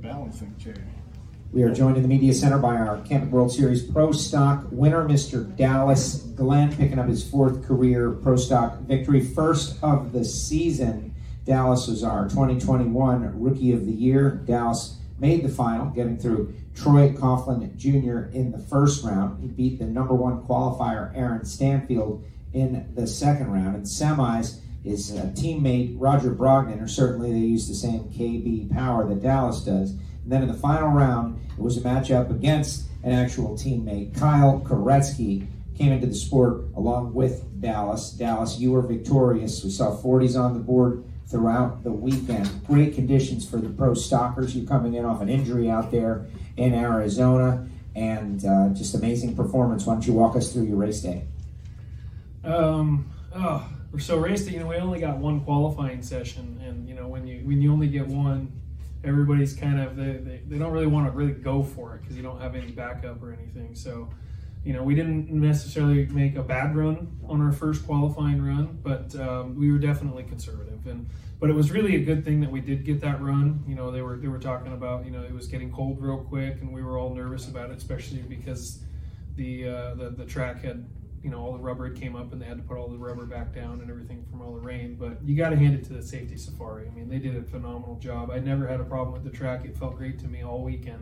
balancing chair. We are joined in the media center by our Camping World Series Pro Stock winner, Mr. Dallas Glenn, picking up his 4th career Pro Stock victory, first of the season. Dallas was our 2021 Rookie of the Year. Dallas made the final, getting through Troy Coughlin Jr. in the first round. He beat the #1 qualifier, Aaron Stanfield, in the second round. In semis, his teammate Roger Brogdon, or certainly they use the same KB power that Dallas does. And then in the final round, it was a matchup against an actual teammate. Kyle Koretsky came into the sport along with Dallas. Dallas, you were victorious. We saw 40s on the board throughout the weekend. Great conditions for the pro stockers. You're coming in off an injury out there in Arizona, and just amazing performance. Why don't you walk us through your race day? So race day, we only got one qualifying session, and when you only get one, everybody's kind of they don't really want to really go for it because you don't have any backup or anything. So we didn't necessarily make a bad run on our first qualifying run, but we were definitely conservative. But it was really a good thing that we did get that run. They were talking about it was getting cold real quick, and we were all nervous about it, especially because the track had all the rubber came up and they had to put all the rubber back down and everything from all the rain. But you got to hand it to the Safety Safari. They did a phenomenal job. I never had a problem with the track. It felt great to me all weekend.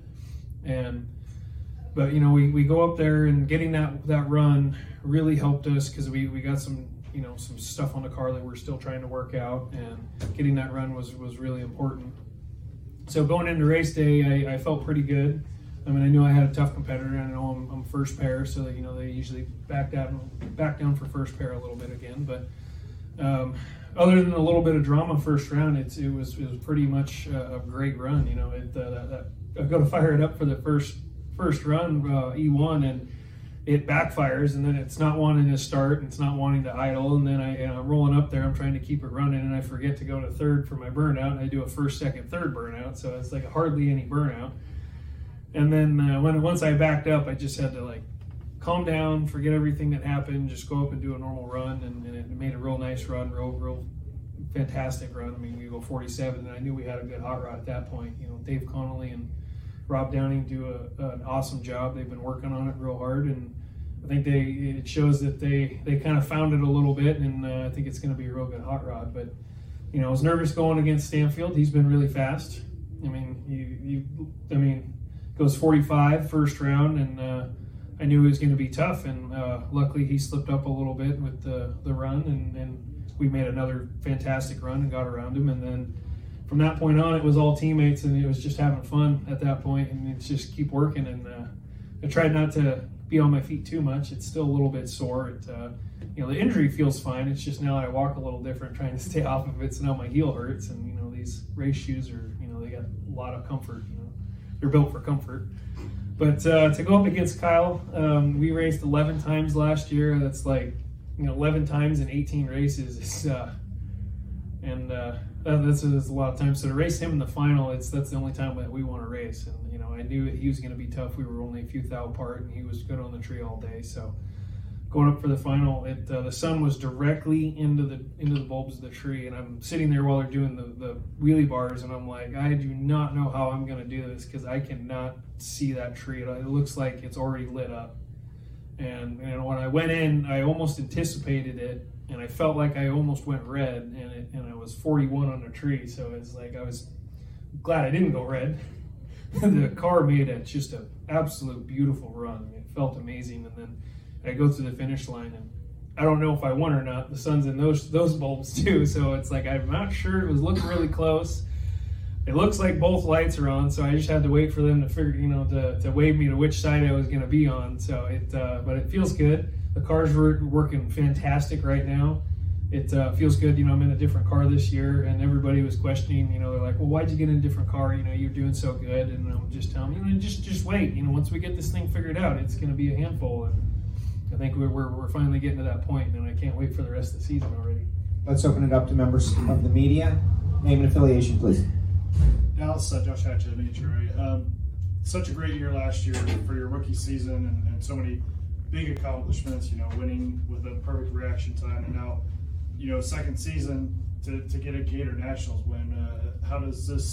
But we go up there, and getting that run really helped us because we got some some stuff on the car that we're still trying to work out, and getting that run was really important. So going into race day, I felt pretty good. I knew I had a tough competitor, and I know I'm first pair, so that, they usually back down for first pair a little bit again. But other than a little bit of drama first round, it was pretty much a great run. I go to fire it up for the first run, E1, and it backfires, and then it's not wanting to start, and it's not wanting to idle, and then I'm rolling up there, I'm trying to keep it running, and I forget to go to third for my burnout, and I do a first, second, third burnout, so it's like hardly any burnout. And then once I backed up, I just had to calm down, forget everything that happened, just go up and do a normal run, and it made a real nice run, real fantastic run. We go 47, and I knew we had a good hot rod at that point. Dave Connolly and Rob Downing do an awesome job. They've been working on it real hard, and I think it shows that they kind of found it a little bit, and I think it's going to be a real good hot rod. But I was nervous going against Stanfield. He's been really fast. Goes 45 first round, and I knew it was going to be tough, and luckily he slipped up a little bit with the run, and we made another fantastic run and got around him. And then from that point on, it was all teammates, and it was just having fun at that point, and it's just keep working. And I tried not to be on my feet too much. It's still a little bit sore. The injury feels fine. It's just now I walk a little different, trying to stay off of it. So now my heel hurts, and these race shoes are they got a lot of comfort. They're built for comfort. But to go up against Kyle, we raced 11 times last year. That's 11 times in 18 races. That's a lot of times. So to race him in the final, that's the only time that we want to race. And I knew he was going to be tough. We were only a few thou apart, and he was good on the tree all day. So going up for the final, the sun was directly into the bulbs of the tree, and I'm sitting there while they're doing the wheelie bars, and I'm like, I do not know how I'm going to do this because I cannot see that tree. It looks like it's already lit up. And when I went in, I almost anticipated it, and I felt like I almost went red, and I was 41 on the tree. So it's like I was glad I didn't go red. The car made just an absolute beautiful run. It felt amazing, and then I go through the finish line, and I don't know if I won or not. The sun's in those bulbs too, so it's like I'm not sure. It was looking really close. It looks like both lights are on, so I just had to wait for them to figure, to wave me to which side I was going to be on. So but it feels good. The car's working fantastic right now. It feels good. I'm in a different car this year, and everybody was questioning. They're like, "Well, why'd you get in a different car? You're doing so good." And I'm just telling them, just wait. Once we get this thing figured out, it's going to be a handful. And I think we're finally getting to that point, and I can't wait for the rest of the season already. Let's open it up to members of the media. Name and affiliation, please. Dallas, Josh Hatchett, NHRA. Such a great year last year for your rookie season, and so many big accomplishments, winning with a perfect reaction time, and now, second season to get a Gator Nationals win. How does this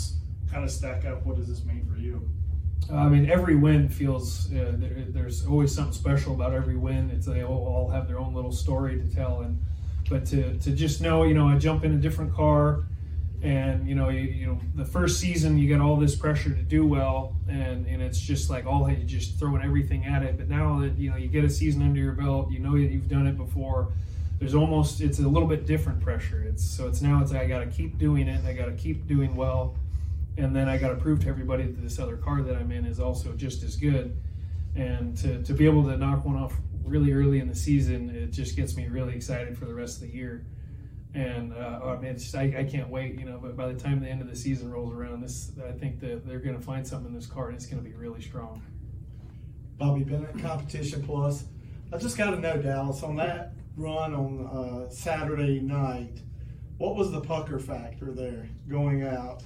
kind of stack up? What does this mean for you? I mean, every win feels there's always something special about every win. They all have their own little story to tell, but to just know, I jump in a different car, and the first season you get all this pressure to do well, and it's just like you're just throwing everything at it. But now that you get a season under your belt, that you've done it before. It's a little bit different pressure. It's I got to keep doing it. I got to keep doing well. And then I got to prove to everybody that this other car that I'm in is also just as good. And to be able to knock one off really early in the season, it just gets me really excited for the rest of the year. And I can't wait. But by the time the end of the season rolls around, I think that they're going to find something in this car, and it's going to be really strong. Bobby Bennett, Competition Plus. I just got to know, Dallas, on that run on Saturday night, what was the pucker factor there going out?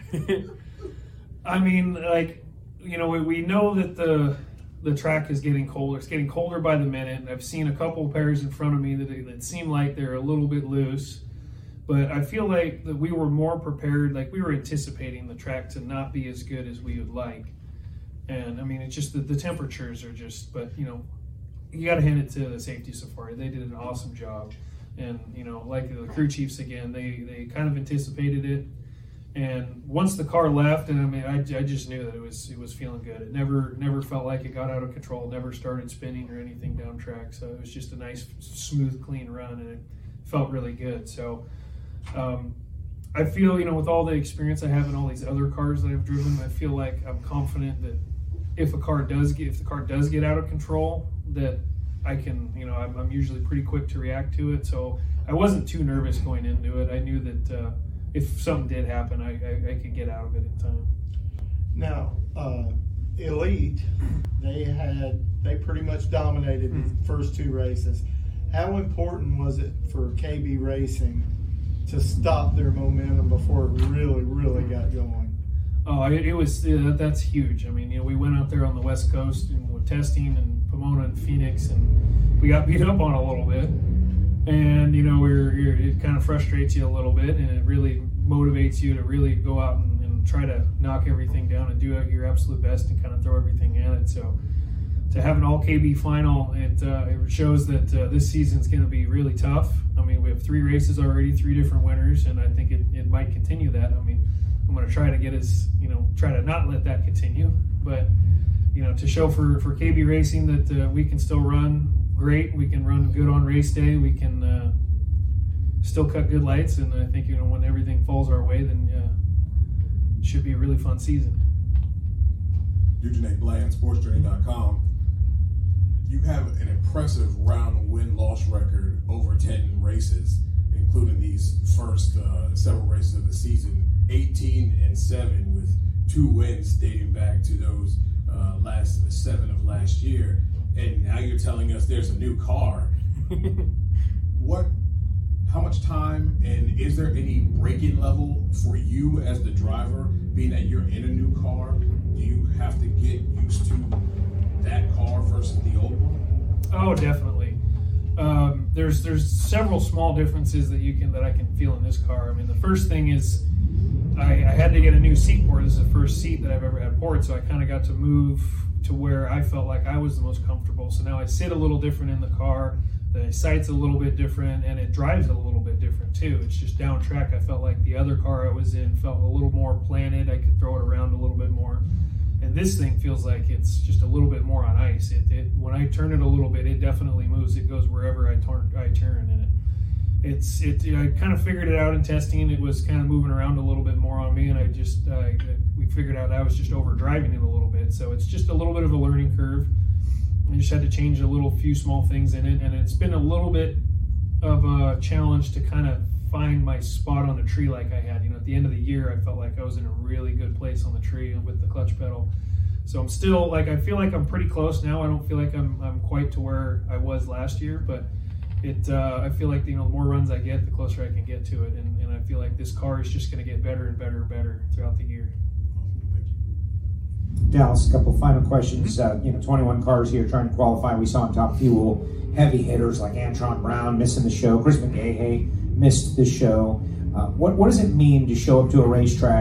I mean, we know that the track is getting colder. It's getting colder by the minute. I've seen a couple pairs in front of me that seem like they're a little bit loose, but I feel like that we were more prepared. Like we were anticipating the track to not be as good as we would like. And I mean, it's just that the temperatures are just. But you got to hand it to the Safety Safari. They did an awesome job. And, like the crew chiefs again, they kind of anticipated it. And once the car left, and I mean, I just knew that it was feeling good. It never felt like it got out of control, never started spinning or anything down track. So it was just a nice, smooth, clean run, and it felt really good. So I feel, with all the experience I have in all these other cars that I've driven, I feel like I'm confident that if the car does get out of control, that I can, I'm usually pretty quick to react to it. So I wasn't too nervous going into it. I knew that if something did happen, I could get out of it in time. Now, Elite, they pretty much dominated the first two races. How important was it for KB Racing to stop their momentum before it really got going? Oh, it was that's huge. I mean, we went out there on the West Coast and we're testing in Pomona and Phoenix, and we got beat up on a little bit. And it kind of frustrates you a little bit, and it really motivates you to really go out and try to knock everything down and do your absolute best and kind of throw everything at it. So to have an all KB final, it shows that this season's going to be really tough. I mean, we have 3 races already, 3 different winners, and I think it might continue that. I mean, I'm going to try to try to not let that continue, but to show for KB Racing that we can still run great, we can run good on race day, we can still cut good lights, and I think when everything falls our way, then it should be a really fun season. Eugene A. Bland, SportsJourney.com. You have an impressive round win-loss record over 10 races, including these first several races of the season. 18-7 with 2 wins dating back to those last 7 of last year, and now you're telling us there's a new car. How much time, and is there any break-in level for you as the driver, being that you're in a new car? Do you have to get used to that car versus the old one? Oh, definitely. There's several small differences that I can feel in this car. I mean, the first thing is I had to get a new seat port. This is the first seat that I've ever had poured, so I kind of got to move to where I felt like I was the most comfortable. So now I sit a little different in the car, the sight's a little bit different, and it drives a little bit different too. It's just down track. I felt like the other car I was in felt a little more planted. I could throw it around a little bit more. And this thing feels like it's just a little bit more on ice. When I turn it a little bit, it definitely moves. It goes wherever I turn, and I kind of figured it out in testing. It was kind of moving around a little bit more on me, and we figured out I was just over driving it a little bit. So it's just a little bit of a learning curve. I just had to change a few small things in it, and it's been a little bit of a challenge to kind of find my spot on the tree like I had. At the end of the year, I felt like I was in a really good place on the tree with the clutch pedal. So I'm still I feel like I'm pretty close now. I don't feel like I'm quite to where I was last year, but I feel like the more runs I get, the closer I can get to it, and I feel like this car is just going to get better and better and better throughout the year. Dallas, a couple final questions. 21 cars here trying to qualify. We saw on Top Fuel heavy hitters like Antron Brown missing the show. Chris McGahey missed the show. What does it mean to show up to a racetrack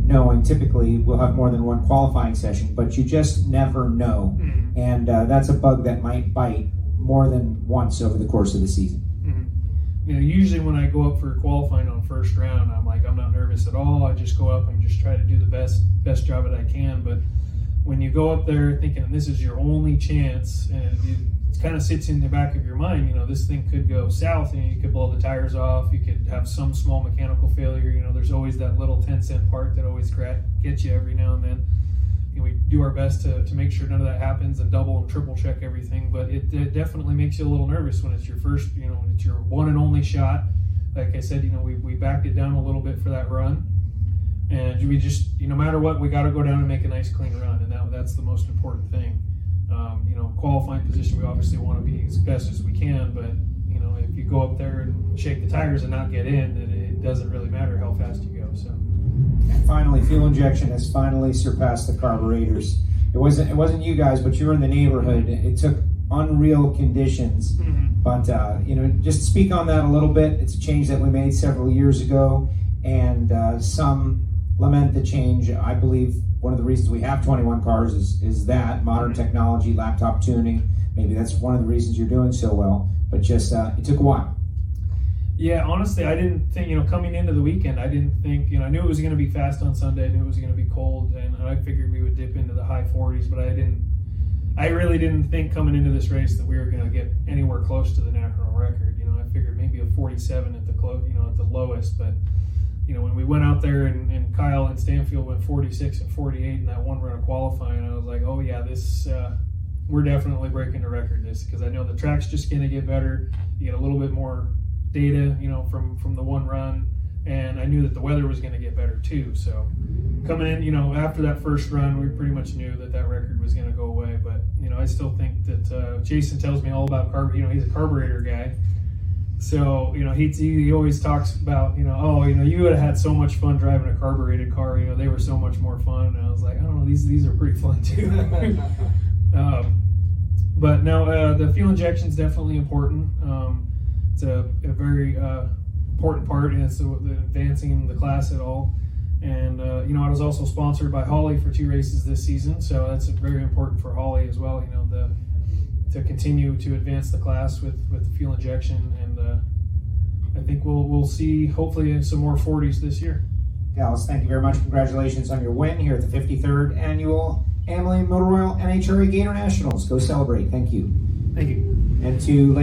knowing typically we'll have more than one qualifying session, but you just never know. Mm-hmm. And that's a bug that might bite more than once over the course of the season. You know, usually when I go up for qualifying on first round, I'm not nervous at all. I just go up and just try to do the best job that I can. But when you go up there thinking this is your only chance, and it kind of sits in the back of your mind, you know, this thing could go south, and you could blow the tires off, you could have some small mechanical failure. You know, there's always that little 10-cent part that always gets you every now and then. And we do our best to make sure none of that happens and double and triple check everything, but it definitely makes you a little nervous when it's your first, you know, when it's your one and only shot. Like I said, you know, we backed it down a little bit for that run, and we just, you know, no matter what, we got to go down and make a nice clean run, and that's the most important thing. You know, qualifying position, we obviously want to be as best as we can, but you know, if you go up there and shake the tires and not get in, then it doesn't really matter how fast you go. So. And finally, fuel injection has finally surpassed the carburetors. It wasn't you guys, but you were in the neighborhood. It took unreal conditions. Mm-hmm. But you know, just speak on that a little bit. It's a change that we made several years ago, and some lament the change. I believe one of the reasons we have 21 cars is that modern technology, laptop tuning. Maybe that's one of the reasons you're doing so well. But just it took a while. Yeah, honestly, I didn't think, you know, coming into the weekend, I didn't think, you know, I knew it was going to be fast on Sunday, I knew it was going to be cold, and I figured we would dip into the high 40s, but I really didn't think coming into this race that we were going to get anywhere close to the national record. You know, I figured maybe a 47 at the lowest, but, you know, when we went out there and Kyle and Stanfield went 46 and 48 in that one run of qualifying, I was like, oh yeah, this, we're definitely breaking the record this, because I know the track's just going to get better. You get a little bit more data, you know, from the one run, and I knew that the weather was going to get better too. So coming in, you know, after that first run, we pretty much knew that record was going to go away. But you know, I still think that Jason tells me all about you know, he's a carburetor guy, so you know, he always talks about, you know, oh, you know, you would have had so much fun driving a carbureted car. You know, they were so much more fun. And I was like, I don't know, these are pretty fun too. But no, the fuel injection is definitely important. It's a very important part, and it's the advancing the class at all. And you know, I was also sponsored by Holley for 2 races this season, so that's very important for Holley as well. You know, to continue to advance the class with the fuel injection, and I think we'll see hopefully some more 40s this year. Dallas, thank you very much. Congratulations on your win here at the 53rd annual Amalie Motor Oil NHRA Gator Nationals. Go celebrate. Thank you. Thank you. And to